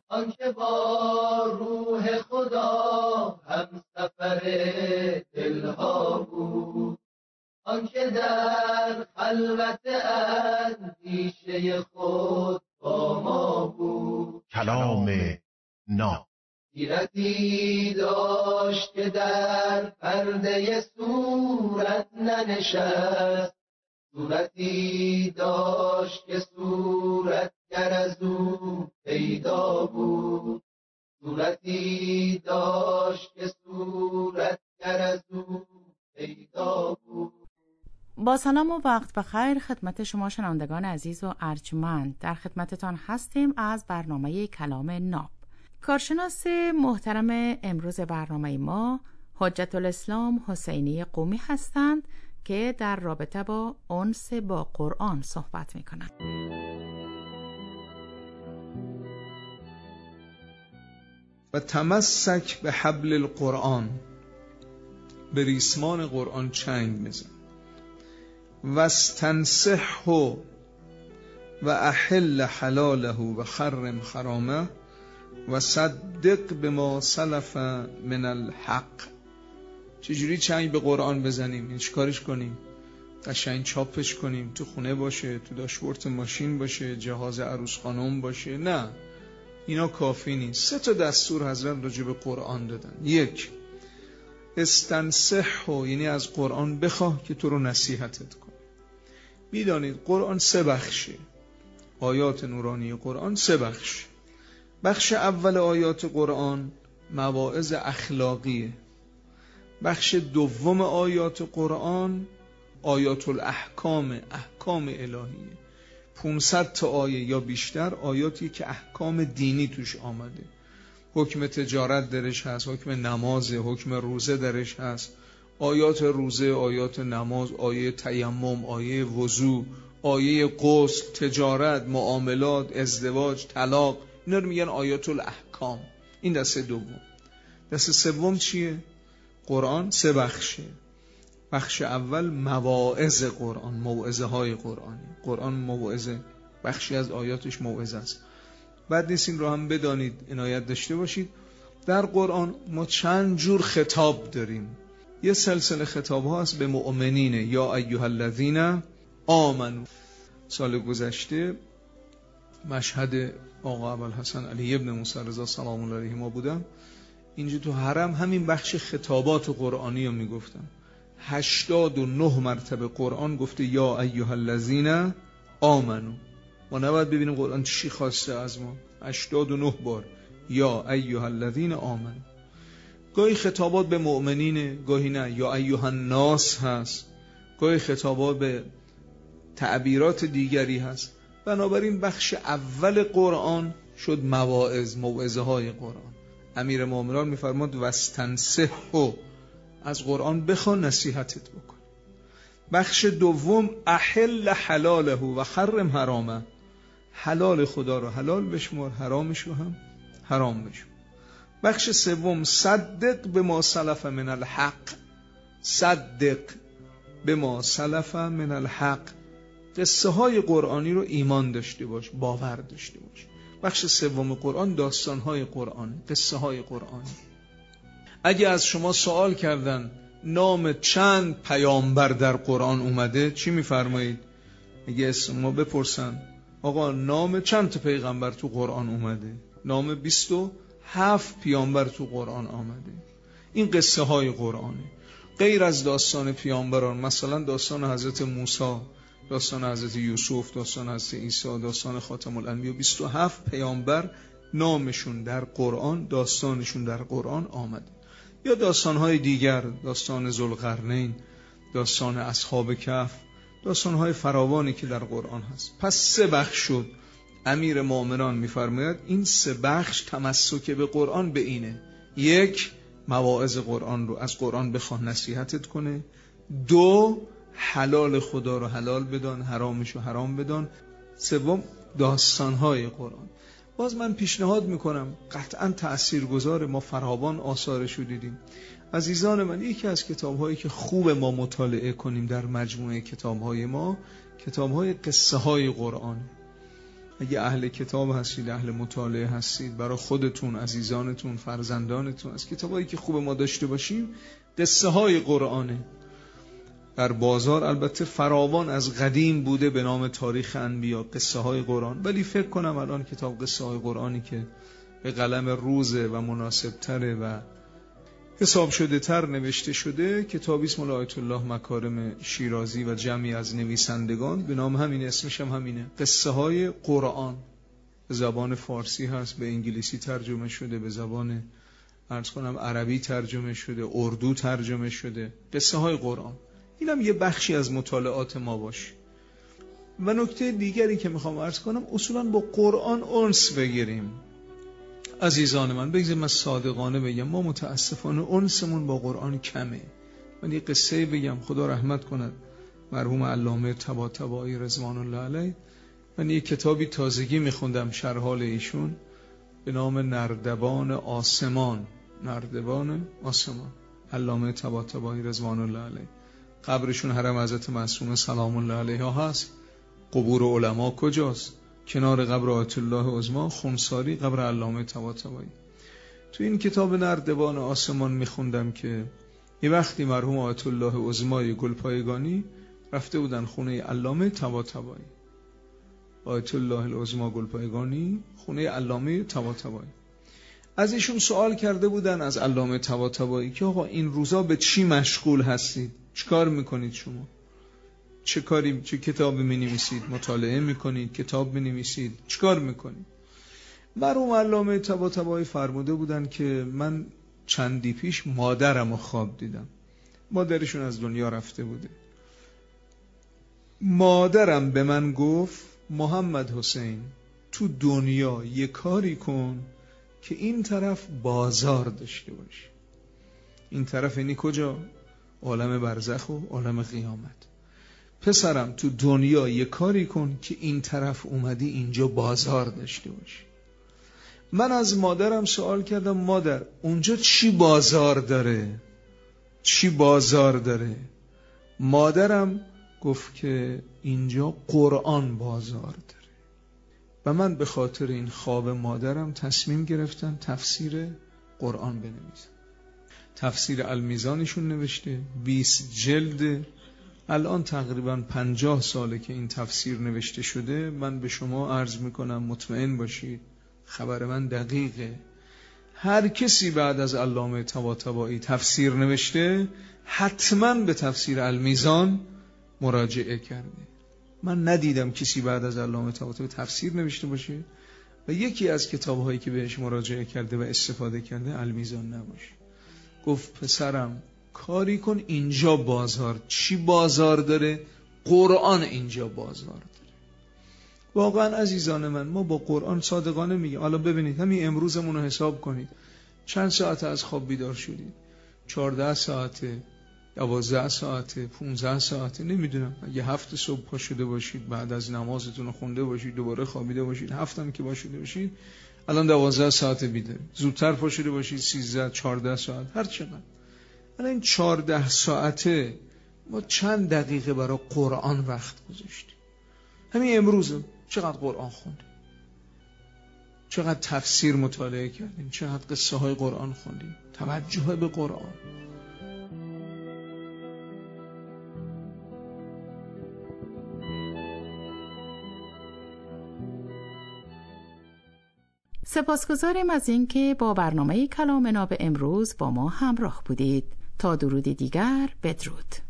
آنکه با روح خدا هم سفر دلها بود، آنکه در خلوت اندیشه خود با ما بود. کلام ناب سیرتی داشت که در پرده صورت ننشست، صورتی داشت که صورتگر از او پیدا بود، صورتی داشت که صورتگر از او پیدا بود. با سلام و وقت بخیر خدمت شما شنوندگان عزیز و ارجمند، در خدمتتان هستیم از برنامه کلام ناب. کارشناس محترم امروز برنامه ما حجت الاسلام حسینی قمی هستند که در رابطه با انس با قرآن صحبت می‌کنند. و تمسک به حبل القرآن، به ریسمان قرآن چنگ بزن. و استنصحه و احل حلاله و حرم حرامه و صدق بما سلف من الحق. چجوری چنگ به قرآن بزنیم؟ این چیکارش کنیم؟ قشنگ چاپش کنیم، تو خونه باشه، تو داشبورد ماشین باشه، جهاز عروس خانم باشه؟ نه، اینا کافی نیست. 3 تا دستور حضرت راجع به قرآن دادن. 1، استنصحه، یعنی از قرآن بخواه که تو رو نصیحتت کنه. میدانید قرآن 3 بخشه. آیات نورانی قرآن 3 بخش. بخش اول آیات قرآن مواعظ اخلاقیه. بخش دوم آیات قرآن آیات الاحکام، احکام الهیه. 500 تا آیه یا بیشتر آیاتی که احکام دینی توش آمده. حکم تجارت درش هست، حکم نماز، حکم روزه درش هست. آیات روزه، آیات نماز، آیه تیمم، آیه وضو، آیه غسل، تجارت، معاملات، ازدواج، طلاق، اینا رو میگن آیات الاحکام. این دسته دوم. دسته سوم چیه؟ قرآن 3 بخشه. بخش اول مواعظ قرآن، موعظه های قرآنی. قرآن موعظه، بخشی از آیاتش موعظه است. بعد نیست این رو هم بدانید، عنایت داشته باشید، در قرآن ما چند جور خطاب داریم. یه سلسله خطاب ها هست به مؤمنین، یا ایها الذین آمنو. سال گذشته مشهد آقا ابوالحسن علی ابن موسی رضا سلام الله علیه ما بودم. اینجا تو حرم همین بخش خطابات قرآنی رو میگفتم. 89 مرتبه قرآن گفته یا ایها الذین آمنو. ما نباید ببینیم قرآن چی خواسته از ما. 89 بار یا ایها الذین آمنو. گاهی خطابات به مؤمنینه، گاهی نه، یا ایها الناس هست، گاهی خطابات به تعبیرات دیگری هست. بنابراین بخش اول قرآن شد مواعظ، موعظه های قرآن. امیر مومنان میفرماد واستنصحه، از قرآن بخوان نصیحتت بکن. بخش دوم احل حلاله و حرم حرامه، حلال خدا رو حلال بشمار، حرامش رو هم حرام بشمار. بخش سوم صدق بما سلف من الحق، صدق بما سلف من الحق، قصه های قرآنی رو ایمان داشته باش، باور داشته باش. بخش سوم قرآن داستان های قرآن، قصه های قرآنی. اگه از شما سوال کردن نام چند پیامبر در قرآن اومده، چی میفرمایید؟ اگه اسم ما بپرسن آقا نام چند تا پیغمبر تو قرآن اومده؟ نام 27 پیامبر تو قرآن آمده. این قصه های قرآنه. غیر از داستان پیامبران، مثلا داستان حضرت موسی، داستان حضرت یوسف، داستان حضرت عیسی، داستان خاتم الانبیا، 27 پیامبر نامشون در قرآن، داستانشون در قرآن آمده. یا داستان‌های دیگر، داستان ذوالقرنین، داستان اصحاب کهف، داستان‌های فراوانی که در قرآن هست. پس 3 بخش شد. امیر مومنان می‌فرماید این 3 بخش تمسک به قرآن به اینه: 1، مواعظ قرآن رو از قرآن بخواه نصیحتت کنه. 2، حلال خدا رو حلال بدان، حرامش رو حرام بدان. 3، داستان‌های قرآن. باز من پیشنهاد میکنم، قطعا تأثیرگذار، ما فراوان آثارشو دیدیم. عزیزان من، یکی از کتاب‌هایی که خوب ما مطالعه کنیم در مجموعه کتاب‌های ما، کتاب‌های قصه های قرآن. اگه اهل کتاب هستید، اهل مطالعه هستید، برای خودتون، عزیزانتون، فرزندانتون از کتابایی که خوب ما داشته باشیم قصه های قرآنه. در بازار البته فراوان از قدیم بوده به نام تاریخ انبیا قصه های قرآن، ولی فکر کنم الان کتاب قصه های قرآنی که به قلم روزه و مناسب تره و حساب شده تر نوشته شده کتابی اسم آیت الله مکارم شیرازی و جمعی از نویسندگان به نام همینه، اسمش هم همینه، قصه های قرآن. به زبان فارسی هست، به انگلیسی ترجمه شده، به زبان عرض کنم عربی ترجمه شده، اردو ترجمه شده، قصه های قرآن. اینم یه بخشی از مطالعات ما باشه. و نکته دیگری که میخوام عرض کنم، اصولا با قرآن انس بگیریم. عزیزان من بگذاریم من صادقانه بگم، ما متاسفانه انسمون با قرآن کمه. من یه قصه بگم، خدا رحمت کند مرحوم علامه طباطبایی رضوان الله علیه. من یه کتابی تازگی میخوندم شرح حال ایشون به نام نردبان آسمان. نردبان آسمان، علامه طباطبایی رضوان الله علیه. قبرشون حرم حضرت معصومه سلام الله علیها هست. قبور علما کجاست؟ کنار قبر آیت الله عظما خمساری، قبر علامه طباطبایی. تو این کتاب نردبان آسمان میخوندم که یه وقتی مرحوم آیت الله عظمای گلپایگانی رفته بودن خونه علامه طباطبایی. آیت الله العظما گلپایگانی، خونه علامه طباطبایی. از ایشون سوال کرده بودن از علامه طباطبایی که آقا این روزا به چی مشغول هستید؟ چیکار میکنید شما؟ چه کتابی می‌نویسید؟ مطالعه می‌کنید؟ کتاب می‌نویسید؟ چیکار می‌کنید؟ مرحوم علامه طباطبایی فرموده بودن که من چندی پیش مادرمو خواب دیدم. مادرشون از دنیا رفته بوده. مادرم به من گفت محمد حسین تو دنیا یه کاری کن که این طرف بازار داشته باشه. این طرف یعنی کجا؟ عالم برزخ و عالم قیامت. پسرم تو دنیا یه کاری کن که این طرف اومدی اینجا بازار داشته باشی. من از مادرم سوال کردم مادر اونجا چی بازار داره؟ چی بازار داره؟ مادرم گفت که اینجا قرآن بازار داره. و من به خاطر این خواب مادرم تصمیم گرفتم تفسیر قرآن بنویسم. تفسیر المیزانشون نوشته، 20 جلد. الان تقریبا 50 ساله که این تفسیر نوشته شده. من به شما عرض میکنم مطمئن باشید خبر من دقیقه. هر کسی بعد از علامه طباطبایی تفسیر نوشته حتما به تفسیر المیزان مراجعه کرده. من ندیدم کسی بعد از علامه طباطبایی تفسیر نوشته باشه و یکی از کتابهایی که بهش مراجعه کرده و استفاده کرده المیزان نباشه. گفت پسرم کاری کن اینجا بازار. چی بازار داره؟ قرآن اینجا بازار داره. واقعا عزیزان من ما با قرآن صادقانه میگیم. حالا ببینید همین امروزمون رو حساب کنید. چند ساعت از خواب بیدار شدید؟ 14 ساعته، 12 ساعته، 15 ساعته، نمیدونم. اگه 7 صبح پا شده باشید، بعد از نمازتون رو خونده باشید، دوباره خوابیده باشید، 7 هم که پا شده باشید، الان 12 ساعت بیدارید. زودتر پا شده باشید 13 14 ساعت، هر چقدر. الان این 14 ساعته ما چند دقیقه برای قرآن وقت گذاشتیم؟ همین امروز چقدر قرآن خوندیم؟ چقدر تفسیر مطالعه کردیم؟ چقدر قصه های قرآن خوندیم؟ توجه به قرآن. سپاسگزاریم از اینکه با برنامه کلام ناب امروز با ما همراه بودید. تا درود دیگر، بدرود.